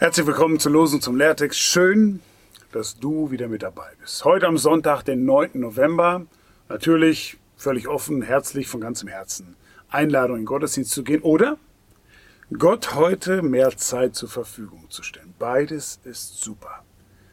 Herzlich willkommen zur Losung zum Lehrtext. Schön, dass du wieder mit dabei bist. Heute am Sonntag, den 9. November. Natürlich völlig offen, herzlich, von ganzem Herzen. Einladung in den Gottesdienst zu gehen oder Gott heute mehr Zeit zur Verfügung zu stellen. Beides ist super.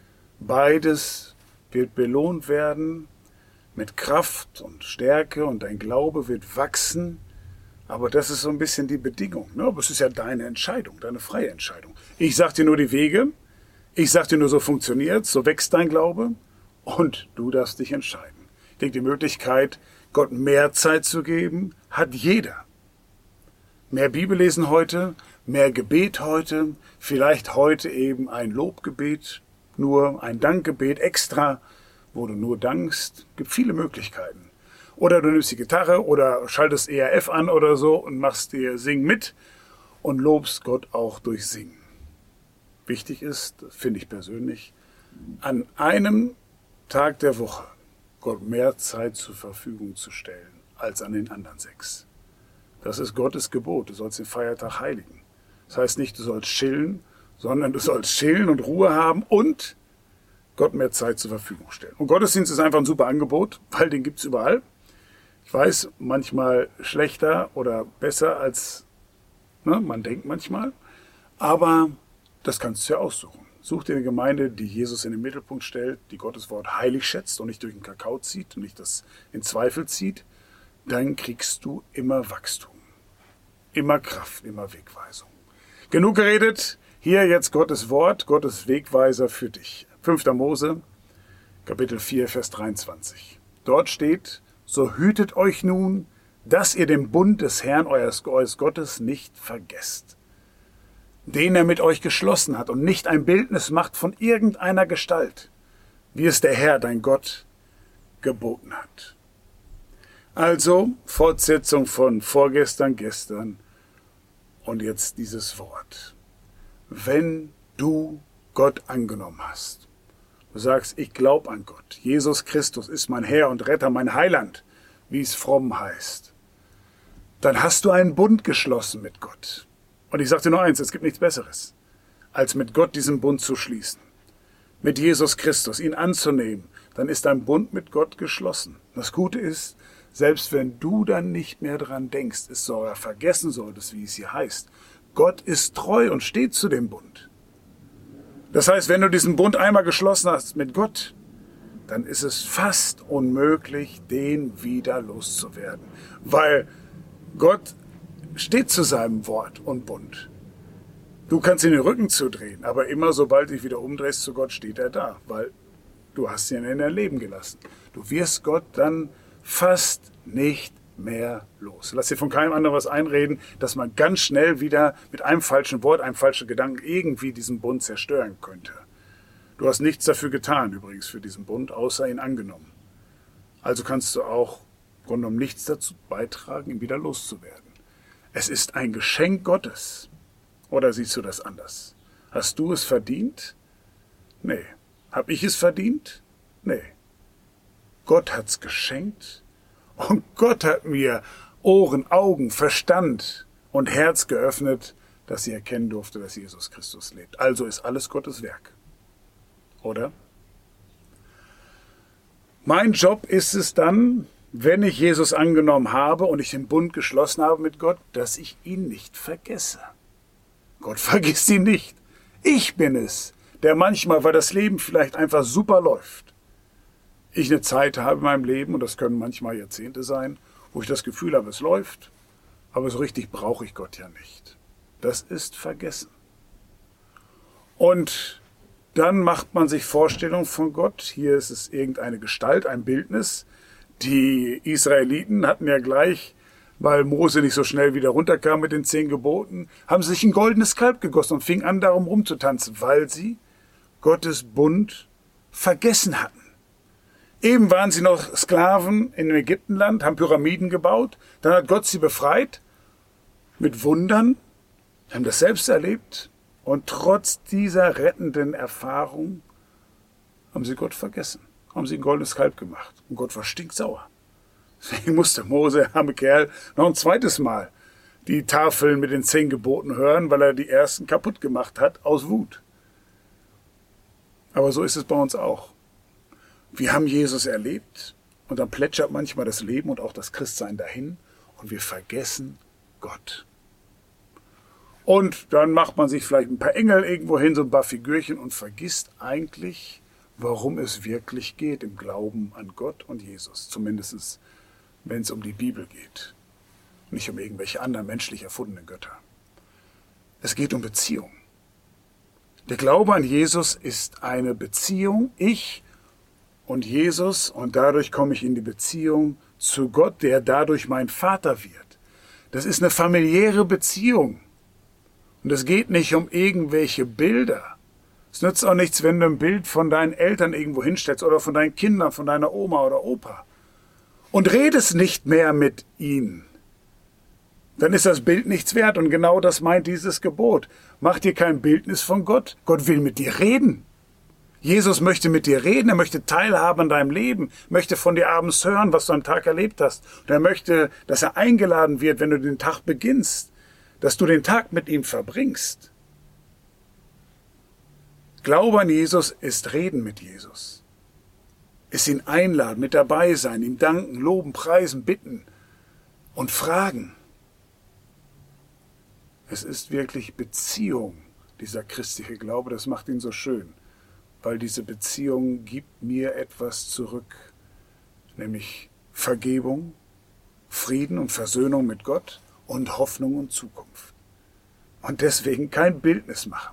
Beides wird belohnt werden mit Kraft und Stärke und dein Glaube wird wachsen. Aber das ist so ein bisschen die Bedingung. Ne? Aber es ist ja deine Entscheidung, deine freie Entscheidung. Ich sag dir nur die Wege. Ich sag dir nur, so funktioniert's, so wächst dein Glaube. Und du darfst dich entscheiden. Ich denke, die Möglichkeit, Gott mehr Zeit zu geben, hat jeder. Mehr Bibellesen heute, mehr Gebet heute, vielleicht heute eben ein Lobgebet, nur ein Dankgebet extra, wo du nur dankst. Gibt viele Möglichkeiten. Oder du nimmst die Gitarre oder schaltest ERF an oder so und machst dir Sing mit und lobst Gott auch durch Singen. Wichtig ist, finde ich persönlich, an einem Tag der Woche Gott mehr Zeit zur Verfügung zu stellen als an den anderen 6. Das ist Gottes Gebot. Du sollst den Feiertag heiligen. Das heißt nicht, du sollst chillen, sondern du sollst chillen und Ruhe haben und Gott mehr Zeit zur Verfügung stellen. Und Gottesdienst ist einfach ein super Angebot, weil den gibt's überall. Ich weiß, manchmal schlechter oder besser als man denkt manchmal, aber das kannst du ja aussuchen. Such dir eine Gemeinde, die Jesus in den Mittelpunkt stellt, die Gottes Wort heilig schätzt und nicht durch den Kakao zieht und nicht das in Zweifel zieht. Dann kriegst du immer Wachstum, immer Kraft, immer Wegweisung. Genug geredet, hier jetzt Gottes Wort, Gottes Wegweiser für dich. 5. Mose, Kapitel 4, Vers 23. Dort steht: So hütet euch nun, dass ihr den Bund des Herrn eures Gottes nicht vergesst, den er mit euch geschlossen hat, und nicht ein Bildnis macht von irgendeiner Gestalt, wie es der Herr, dein Gott, geboten hat. Also Fortsetzung von vorgestern, gestern und jetzt dieses Wort. Wenn du Gott angenommen hast, du sagst, ich glaube an Gott. Jesus Christus ist mein Herr und Retter, mein Heiland, wie es fromm heißt. Dann hast du einen Bund geschlossen mit Gott. Und ich sage dir nur eins, es gibt nichts Besseres, als mit Gott diesen Bund zu schließen. Mit Jesus Christus, ihn anzunehmen, dann ist ein Bund mit Gott geschlossen. Das Gute ist, selbst wenn du dann nicht mehr dran denkst, es soll vergessen solltest, wie es hier heißt, Gott ist treu und steht zu dem Bund. Das heißt, wenn du diesen Bund einmal geschlossen hast mit Gott, dann ist es fast unmöglich, den wieder loszuwerden. Weil Gott steht zu seinem Wort und Bund. Du kannst ihn den Rücken zudrehen, aber immer sobald du dich wieder umdrehst zu Gott, steht er da, weil du hast ihn in dein Leben gelassen. Du wirst Gott dann fast nicht mehr los. Lass dir von keinem anderen was einreden, dass man ganz schnell wieder mit einem falschen Wort, einem falschen Gedanken irgendwie diesen Bund zerstören könnte. Du hast nichts dafür getan, übrigens, für diesen Bund, außer ihn angenommen. Also kannst du auch im Grunde genommen nichts dazu beitragen, ihn wieder loszuwerden. Es ist ein Geschenk Gottes. Oder siehst du das anders? Hast du es verdient? Nee. Hab ich es verdient? Nee. Gott hat's geschenkt. Und Gott hat mir Ohren, Augen, Verstand und Herz geöffnet, dass ich erkennen durfte, dass Jesus Christus lebt. Also ist alles Gottes Werk. Oder? Mein Job ist es dann, wenn ich Jesus angenommen habe und ich den Bund geschlossen habe mit Gott, dass ich ihn nicht vergesse. Gott vergisst ihn nicht. Ich bin es, der manchmal, weil das Leben vielleicht einfach super läuft, ich eine Zeit habe in meinem Leben, und das können manchmal Jahrzehnte sein, wo ich das Gefühl habe, es läuft, aber so richtig brauche ich Gott ja nicht. Das ist vergessen. Und dann macht man sich Vorstellungen von Gott. Hier ist es irgendeine Gestalt, ein Bildnis. Die Israeliten hatten ja gleich, weil Mose nicht so schnell wieder runterkam mit den 10 Geboten, haben sich ein goldenes Kalb gegossen und fingen an, darum rumzutanzen, weil sie Gottes Bund vergessen hatten. Eben waren sie noch Sklaven in dem Ägyptenland, haben Pyramiden gebaut. Dann hat Gott sie befreit mit Wundern, haben das selbst erlebt. Und trotz dieser rettenden Erfahrung haben sie Gott vergessen, haben sie ein goldenes Kalb gemacht. Und Gott war stinksauer. Deswegen musste Mose, arme Kerl, noch ein zweites Mal die Tafeln mit den 10 Geboten hören, weil er die ersten kaputt gemacht hat aus Wut. Aber so ist es bei uns auch. Wir haben Jesus erlebt und dann plätschert manchmal das Leben und auch das Christsein dahin und wir vergessen Gott. Und dann macht man sich vielleicht ein paar Engel irgendwo hin, so ein paar Figürchen und vergisst eigentlich, worum es wirklich geht im Glauben an Gott und Jesus. Zumindest wenn es um die Bibel geht. Nicht um irgendwelche anderen menschlich erfundenen Götter. Es geht um Beziehung. Der Glaube an Jesus ist eine Beziehung, ich und Jesus, und dadurch komme ich in die Beziehung zu Gott, der dadurch mein Vater wird. Das ist eine familiäre Beziehung. Und es geht nicht um irgendwelche Bilder. Es nützt auch nichts, wenn du ein Bild von deinen Eltern irgendwo hinstellst oder von deinen Kindern, von deiner Oma oder Opa. Und redest nicht mehr mit ihnen. Dann ist das Bild nichts wert. Und genau das meint dieses Gebot. Mach dir kein Bildnis von Gott. Gott will mit dir reden. Jesus möchte mit dir reden. Er möchte teilhaben an deinem Leben. Möchte von dir abends hören, was du am Tag erlebt hast. Und er möchte, dass er eingeladen wird, wenn du den Tag beginnst. Dass du den Tag mit ihm verbringst. Glaube an Jesus ist Reden mit Jesus. Ist ihn einladen, mit dabei sein, ihm danken, loben, preisen, bitten und fragen. Es ist wirklich Beziehung, dieser christliche Glaube, das macht ihn so schön, weil diese Beziehung gibt mir etwas zurück, nämlich Vergebung, Frieden und Versöhnung mit Gott und Hoffnung und Zukunft. Und deswegen kein Bildnis machen.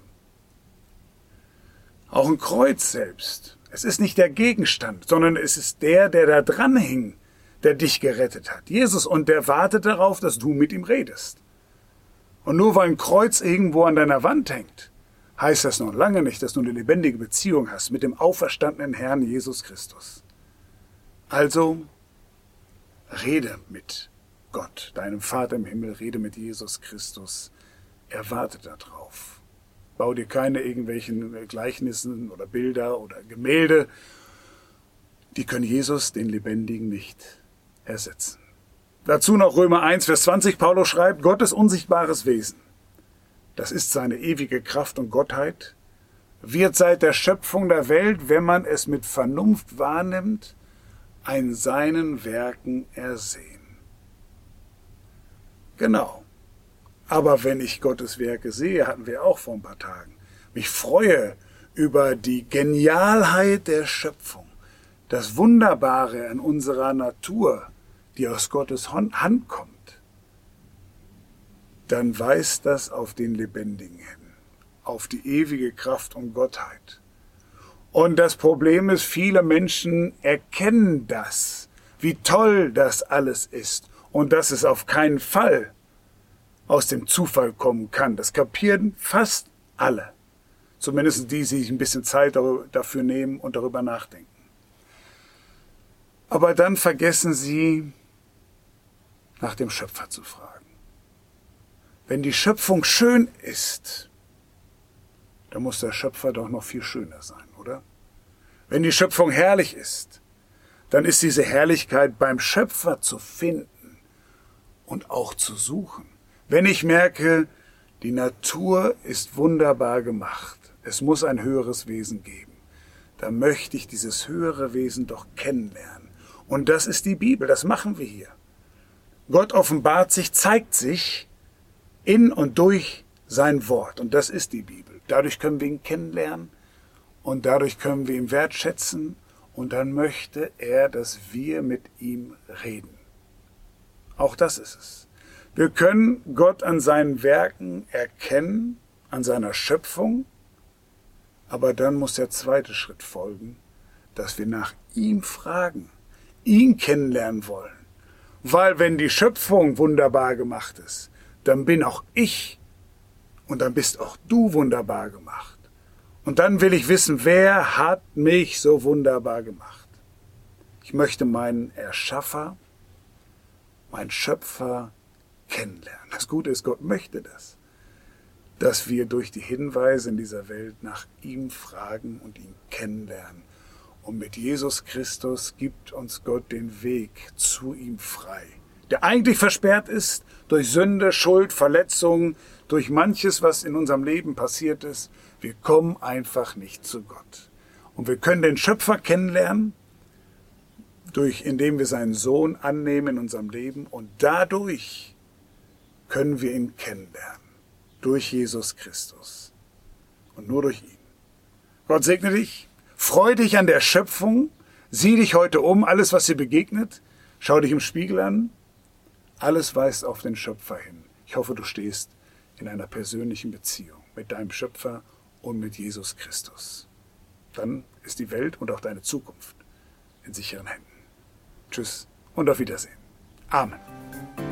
Auch ein Kreuz selbst. Es ist nicht der Gegenstand, sondern es ist der da dran hing, der dich gerettet hat. Jesus, und der wartet darauf, dass du mit ihm redest. Und nur weil ein Kreuz irgendwo an deiner Wand hängt, heißt das noch lange nicht, dass du eine lebendige Beziehung hast mit dem auferstandenen Herrn Jesus Christus. Also, rede mit Gott, deinem Vater im Himmel, rede mit Jesus Christus. Er wartet darauf. Bau dir keine irgendwelchen Gleichnissen oder Bilder oder Gemälde. Die können Jesus, den Lebendigen, nicht ersetzen. Dazu noch Römer 1, Vers 20. Paulus schreibt, Gottes unsichtbares Wesen, das ist seine ewige Kraft und Gottheit, wird seit der Schöpfung der Welt, wenn man es mit Vernunft wahrnimmt, an seinen Werken ersehen. Genau. Aber wenn ich Gottes Werke sehe, hatten wir auch vor ein paar Tagen, mich freue über die Genialheit der Schöpfung, das Wunderbare an unserer Natur, die aus Gottes Hand kommt, dann weist das auf den Lebendigen hin, auf die ewige Kraft und Gottheit. Und das Problem ist, viele Menschen erkennen das, wie toll das alles ist und dass es auf keinen Fall aus dem Zufall kommen kann. Das kapieren fast alle. Zumindest die, die sich ein bisschen Zeit dafür nehmen und darüber nachdenken. Aber dann vergessen sie, nach dem Schöpfer zu fragen. Wenn die Schöpfung schön ist, dann muss der Schöpfer doch noch viel schöner sein, oder? Wenn die Schöpfung herrlich ist, dann ist diese Herrlichkeit beim Schöpfer zu finden und auch zu suchen. Wenn ich merke, die Natur ist wunderbar gemacht, es muss ein höheres Wesen geben, dann möchte ich dieses höhere Wesen doch kennenlernen. Und das ist die Bibel, das machen wir hier. Gott offenbart sich, zeigt sich in und durch sein Wort. Und das ist die Bibel. Dadurch können wir ihn kennenlernen und dadurch können wir ihn wertschätzen. Und dann möchte er, dass wir mit ihm reden. Auch das ist es. Wir können Gott an seinen Werken erkennen, an seiner Schöpfung, aber dann muss der zweite Schritt folgen, dass wir nach ihm fragen, ihn kennenlernen wollen. Weil wenn die Schöpfung wunderbar gemacht ist, dann bin auch ich und dann bist auch du wunderbar gemacht. Und dann will ich wissen, wer hat mich so wunderbar gemacht? Ich möchte meinen Erschaffer, meinen Schöpfer kennenlernen. Das Gute ist, Gott möchte das, dass wir durch die Hinweise in dieser Welt nach ihm fragen und ihn kennenlernen. Und mit Jesus Christus gibt uns Gott den Weg zu ihm frei. der eigentlich versperrt ist durch Sünde, Schuld, Verletzung, durch manches, was in unserem Leben passiert ist. Wir kommen einfach nicht zu Gott. Und wir können den Schöpfer kennenlernen, indem wir seinen Sohn annehmen in unserem Leben. Und dadurch können wir ihn kennenlernen. Durch Jesus Christus. Und nur durch ihn. Gott segne dich. Freu dich an der Schöpfung. Sieh dich heute um. Alles, was dir begegnet. Schau dich im Spiegel an. Alles weist auf den Schöpfer hin. Ich hoffe, du stehst in einer persönlichen Beziehung mit deinem Schöpfer und mit Jesus Christus. Dann ist die Welt und auch deine Zukunft in sicheren Händen. Tschüss und auf Wiedersehen. Amen.